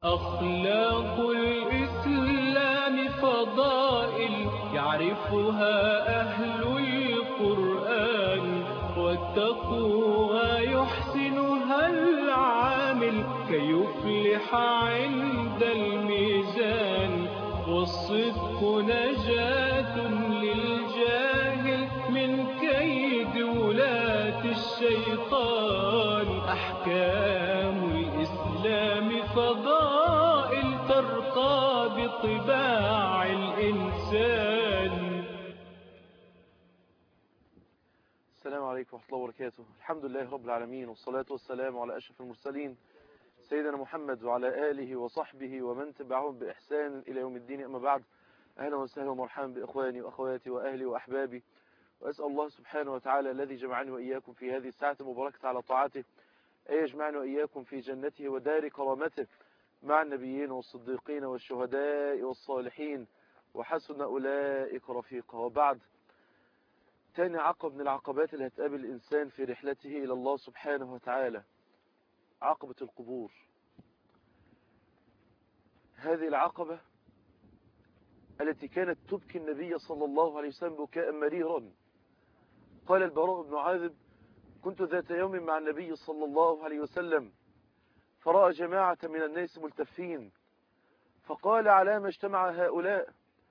أخلاق الإسلام فضائل يعرفها أهل القرآن، والتقوى يحسنها العامل كي يفلح عند الميزان. والصدق نجاة للجاهل من كيد ولاة الشيطان. أحكام الإسلام فضائل ترقى بطباع الإنسان. السلام عليكم ورحمة الله وبركاته. الحمد لله رب العالمين، والصلاة والسلام على أشرف المرسلين سيدنا محمد وعلى آله وصحبه ومن تبعهم بإحسان إلى يوم الدين. أما بعد، أهلا وسهلا ومرحبا بإخواني وأخواتي وأهلي وأحبابي، وأسأل الله سبحانه وتعالى الذي جمعني وإياكم في هذه الساعة المباركة على طاعته أن يجمعنا وإياكم في جنته ودار كرامته مع النبيين والصديقين والشهداء والصالحين، وحسن أولئك رفيقا. وبعد، تاني عقبة من العقبات اللي هتقابل الإنسان في رحلته إلى الله سبحانه وتعالى، عقبة القبور. هذه العقبة التي كانت تبكي النبي صلى الله عليه وسلم بكاء مريرا. قال البراء بن عازب: كنت ذات يوم مع النبي صلى الله عليه وسلم فرأى جماعة من الناس ملتفين، فقال: على ما اجتمع هؤلاء؟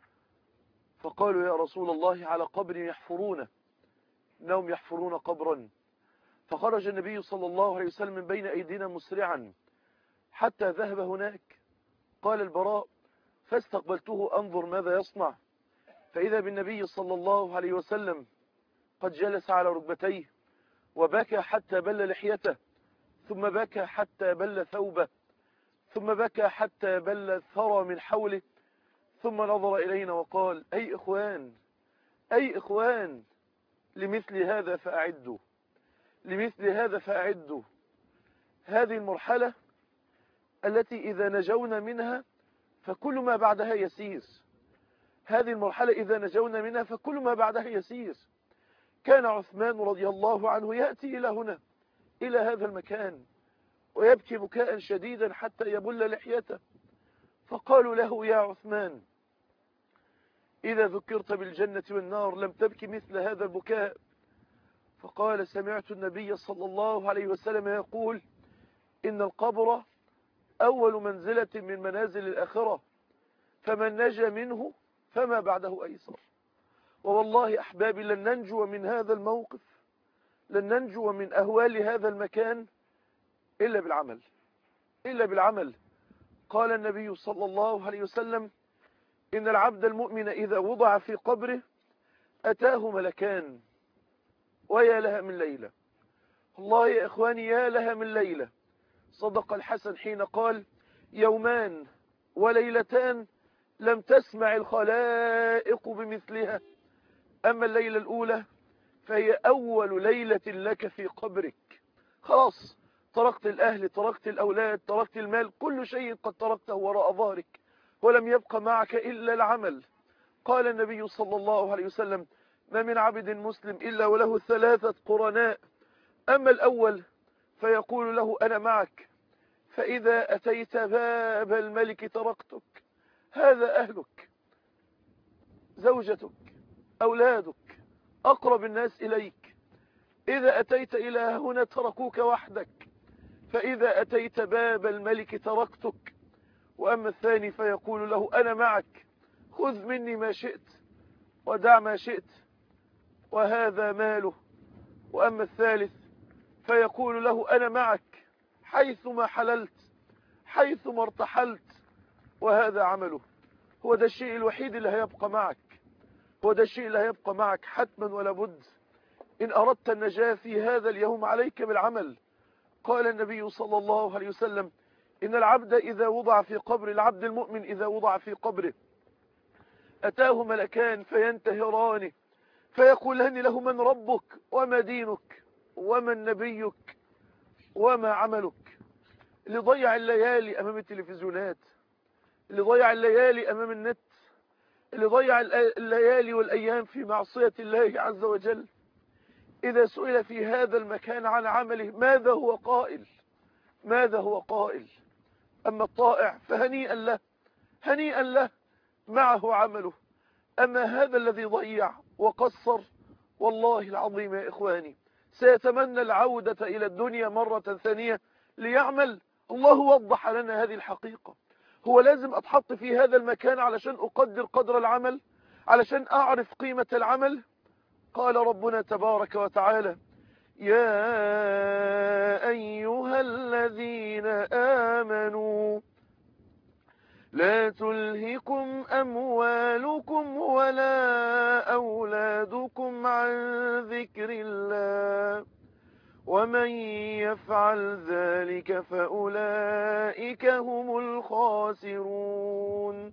فقالوا: يا رسول الله، على قبر يحفرونه، إنهم يحفرون قبرا. فخرج النبي صلى الله عليه وسلم من بين أيدينا مسرعا حتى ذهب هناك. قال البراء: فاستقبلته أنظر ماذا يصنع، فإذا بالنبي صلى الله عليه وسلم قد جلس على ركبتيه وبكى حتى بل لحيته، ثم بكى حتى بل ثوبه، ثم بكى حتى بل الثرى من حوله، ثم نظر إلينا وقال: أي إخوان، أي إخوان، لمثل هذا فأعدوا، لمثل هذا فأعدوا. هذه المرحلة التي إذا نجونا منها فكل ما بعدها يسير. هذه المرحلة إذا نجونا منها فكل ما بعدها يسير. كان عثمان رضي الله عنه يأتي إلى هنا، إلى هذا المكان، ويبكي بكاء شديدا حتى يبل لحيته. فقالوا له: يا عثمان، إذا ذكرت بالجنة والنار لم تبكي مثل هذا البكاء. فقال: سمعت النبي صلى الله عليه وسلم يقول: إن القبر أول منزلة من منازل الآخرة، فمن نجا منه فما بعده أيسر. ووالله أحبابي، لن ننجو من هذا الموقف، لن ننجو من أهوال هذا المكان إلا بالعمل، إلا بالعمل. قال النبي صلى الله عليه وسلم: إن العبد المؤمن إذا وضع في قبره أتاه ملكان، ويا لها من ليلة. والله يا إخواني، يا لها من ليلة. صدق الحسن حين قال: يومان وليلتان لم تسمع الخلائق بمثلها، أما الليلة الأولى فهي أول ليلة لك في قبرك. خلاص، تركت الأهل، تركت الأولاد، تركت المال، كل شيء قد تركته وراء ظهرك، ولم يبقى معك إلا العمل. قال النبي صلى الله عليه وسلم: ما من عبد مسلم إلا وله 3 قرناء، أما الأول فيقول له: أنا معك، فإذا أتيت باب الملك تركتك، هذا أهلك، زوجتك، أولادك، أقرب الناس إليك. إذا أتيت إلى هنا تركوك وحدك، فإذا أتيت باب الملك تركتك. وأما الثاني فيقول له: أنا معك، خذ مني ما شئت ودع ما شئت، وهذا ماله. وأما الثالث فيقول له: أنا معك حيثما حللت، حيثما ارتحلت، وهذا عمله. هو ده الشيء الوحيد اللي هيبقى معك، هو ده الشيء اللي هيبقى معك حتما ولا بد. إن أردت النجاة في هذا اليوم عليك بالعمل. قال النبي صلى الله عليه وسلم: إن العبد إذا وضع في قبر، العبد المؤمن إذا وضع في قبره أتاه ملكان فينتهرانه، فيقولان له: من ربك وما دينك ومن نبيك وما عملك. اللي ضيع الليالي أمام التلفزيونات، اللي ضيع الليالي أمام النت، اللي ضيع الليالي والأيام في معصية الله عز وجل، إذا سئل في هذا المكان عن عمله ماذا هو قائل؟ ماذا هو قائل؟ أما الطائع فهنيئا له، هنيئا له، معه عمله. أما هذا الذي ضيع وقصر، والله العظيم يا إخواني سيتمنى العودة إلى الدنيا مرة ثانية ليعمل. الله وضح لنا هذه الحقيقة. هو لازم أتحط في هذا المكان علشان أقدر قدر العمل، علشان أعرف قيمة العمل. قال ربنا تبارك وتعالى: يا أيها الذين آمنوا لا تلهكم أموالكم ولا أولادكم عن ذكر الله ومن يفعل ذلك فأولئك هم الخاسرون.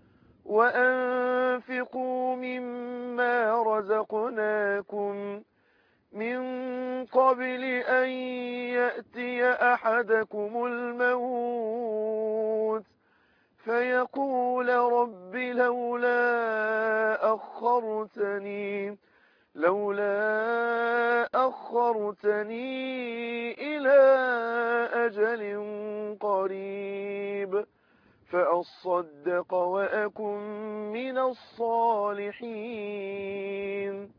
وأنفقوا مما رزقناكم من قبل أن يأتي أحدكم الموت فيقول رب لولا أخرتني إلى أجل قريب فأصدق وأكن من الصالحين.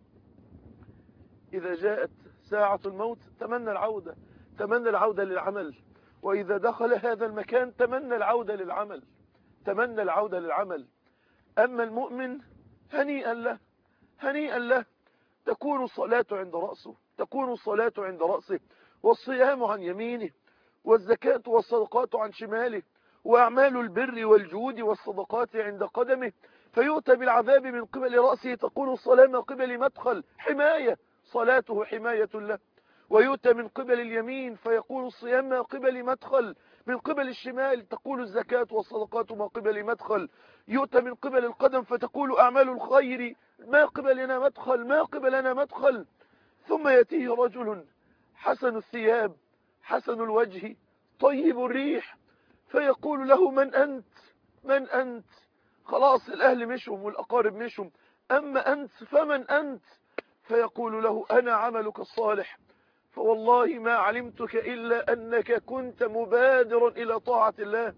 إذا جاءت ساعة الموت تمنى العودة، تمنى العودة للعمل. وإذا دخل هذا المكان تمنى العودة للعمل، تمنى العودة للعمل. أما المؤمن هنيئا له، هنيئا له، تكون الصلاة عند رأسه، تكون الصلاة عند رأسه، والصيام عن يمينه، والزكاة والصدقات عن شماله، وأعمال البر والجود والصدقات عند قدمه. فيؤتى بالعذاب من قبل رأسه تكون الصلاة من قبل مدخل حماية، صلاته حماية له. ويؤتى من قبل اليمين فيقول الصيام من قبل مدخل، من قبل الشمال تقول الزكاة والصدقات من قبل مدخل. يؤتى من قبل القدم فتقول أعمال الخير ما قبلنا مدخل، ما قبلنا مدخل. ثم يأتيه رجل حسن الثياب حسن الوجه طيب الريح فيقول له: من أنت؟ من أنت؟ خلاص الأهل مشهم والأقارب مشهم، أما أنت فمن أنت؟ فيقول له: أنا عملك الصالح، فوالله ما علمتك إلا أنك كنت مبادرا إلى طاعة الله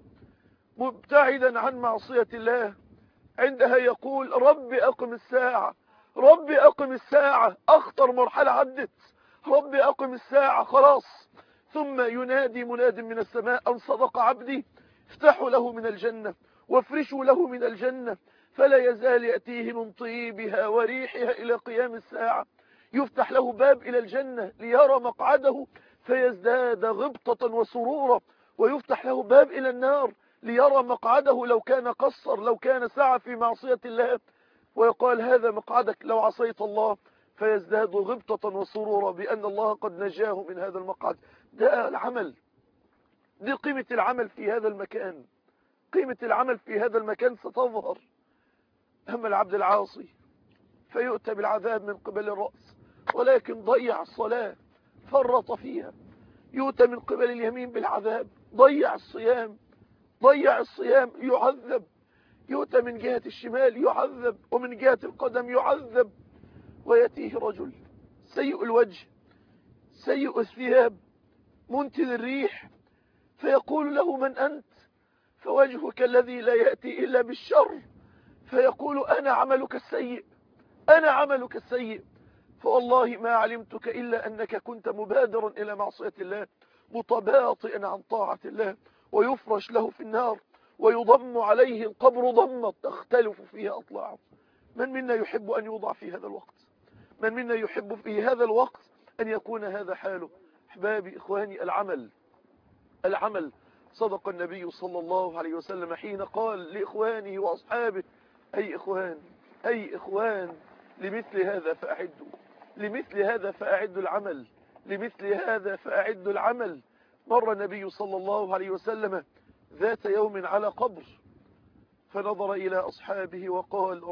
مبتعدا عن معصية الله. عندها يقول: ربي أقم الساعة، ربي أقم الساعة، أخطر مرحلة عدت، ربي أقم الساعة خلاص. ثم ينادي مناد من السماء: أن صدق عبدي، افتحوا له من الجنة وافرشوا له من الجنة، فلا يزال يأتيه من طيبها وريحها إلى قيام الساعة. يفتح له باب إلى الجنة ليرى مقعده فيزداد غبطة وسرورا، ويفتح له باب إلى النار ليرى مقعده لو كان قصر، لو كان سعى في معصية الله، ويقال: هذا مقعدك لو عصيت الله، فيزداد غبطة وسرورا بأن الله قد نجاه من هذا المقعد. ده العمل، دي قيمة العمل في هذا المكان، قيمة العمل في هذا المكان ستظهر. أما العبد العاصي فيؤتى بالعذاب من قبل الرأس ولكن ضيع الصلاة، فرط فيها. يؤتى من قبل اليمين بالعذاب، ضيع الصيام، ضيع الصيام، يعذب. يؤتى من جهة الشمال يعذب، ومن جهة القدم يعذب. ويأتيه رجل سيء الوجه سيء الثياب منتن الريح فيقول له: من أنت؟ فوجهك الذي لا يأتي إلا بالشر. فيقول: أنا عملك السيء، أنا عملك السيء، فوالله ما علمتك إلا أنك كنت مبادرا إلى معصية الله متباطئا عن طاعة الله. ويفرش له في النار ويضم عليه القبر ضمة تختلف فيها أطلاعه. من منا يحب أن يوضع في هذا الوقت؟ من منا يحب في هذا الوقت أن يكون هذا حاله؟ أحبابي إخواني، العمل. صدق النبي صلى الله عليه وسلم حين قال لإخوانه وأصحابه: أي إخوان لمثل هذا فأعدوا، لمثل هذا فأعدوا العمل، لمثل هذا فأعدوا العمل. مر النبي صلى الله عليه وسلم ذات يوم على قبر فنظر إلى أصحابه وقال: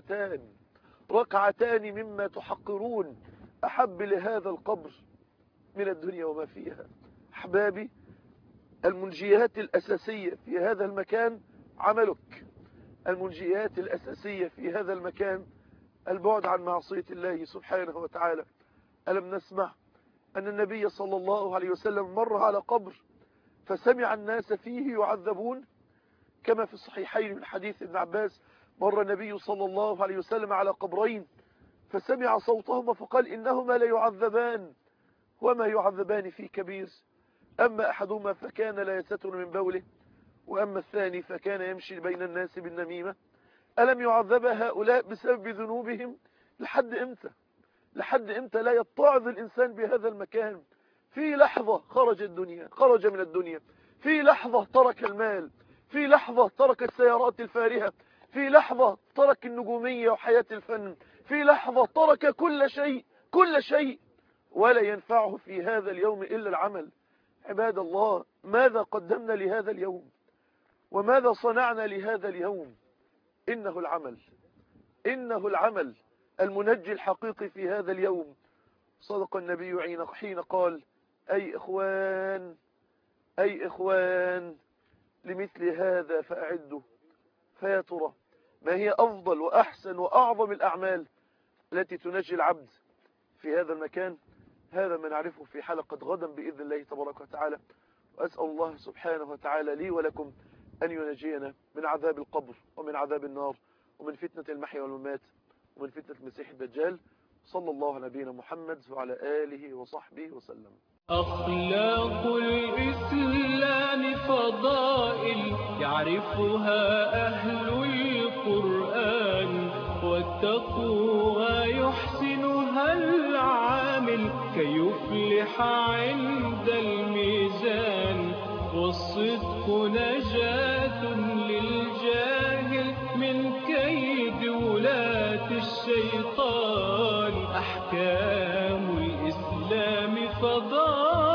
ركعتان مما تحقرون أحب لهذا القبر من الدنيا وما فيها. أحبابي، المنجيات الأساسية في هذا المكان عملك، المنجيات الأساسية في هذا المكان البعد عن معصية الله سبحانه وتعالى. ألم نسمع أن النبي صلى الله عليه وسلم مر على قبر فسمع الناس فيه يعذبون، كما في الصحيحين من حديث ابن عباس: مر النبي صلى الله عليه وسلم على قبرين فسمع صوتهما فقال: إنهما ليعذبان وما يعذبان في كبير، أما أحدهما فكان لا يستتر من بوله، وأما الثاني فكان يمشي بين الناس بالنميمة. ألم يعذب هؤلاء بسبب ذنوبهم؟ لحد إمتى؟ لحد إمتى لا يتعظ الإنسان بهذا المكان؟ في لحظة خرج من الدنيا، في لحظة ترك المال، في لحظة ترك السيارات الفارهة، في لحظة ترك النجومية وحياة الفن، في لحظة ترك كل شيء، ولا ينفعه في هذا اليوم إلا العمل. عباد الله، ماذا قدمنا لهذا اليوم؟ وماذا صنعنا لهذا اليوم؟ إنه العمل المنجي الحقيقي في هذا اليوم. صدق النبي حين قال: أي إخوان لمثل هذا فأعدوا. فيا ترى ما هي أفضل وأحسن وأعظم الأعمال التي تنجي العبد في هذا المكان؟ هذا ما نعرفه في حلقة غدا بإذن الله تبارك وتعالى. وأسأل الله سبحانه وتعالى لي ولكم أن ينجينا من عذاب القبر ومن عذاب النار ومن فتنة المحيا والممات ومن فتنة المسيح الدجال. صلى الله على نبينا محمد وعلى آله وصحبه وسلم. أخلاق الإسلام فضائل يعرفها أهل القرآن، والتقوى يحسنها العامل كي يفلح عند الميزان، والصدق نجاة للجاهل من كيد ولاة الشيطان. أحكام الإسلام فضائل